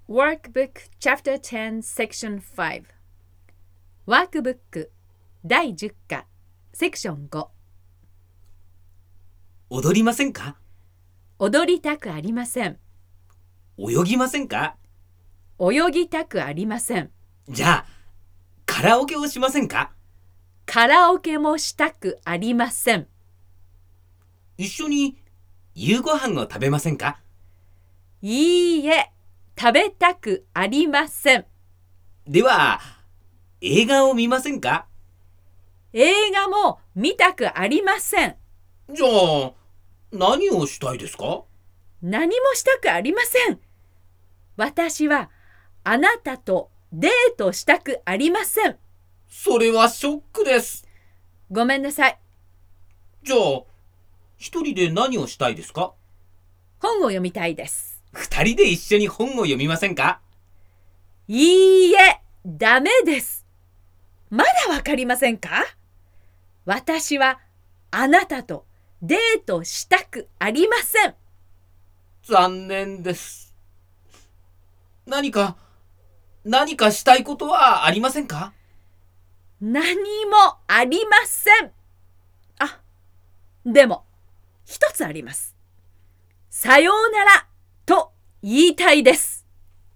Workbook Chapter 10 Section 5ワークブック第10課セクション5 踊りませんか？ 踊りたくありません。 泳ぎませんか？ 泳ぎたくありません。 じゃあ、カラオケをしませんか？ カラオケもしたくありません。 一緒に夕ご飯を食べませんか？ いいえ、食べたくありません。 では、映画を見ませんか？ 映画も見たくありません。 じゃあ、何をしたいですか？ 何もしたくありません。私はあなたとデートしたくありません。 それはショックです。 ごめんなさい。 じゃあ、一人で何をしたいですか？ 本を読みたいです。 二人で一緒に本を読みませんか？ いいえ、ダメです。まだわかりませんか？私はあなたとデートしたくありません。 残念です。何かしたいことはありませんか？ 何もありません。あ、でも一つあります。さようならと言いたいです。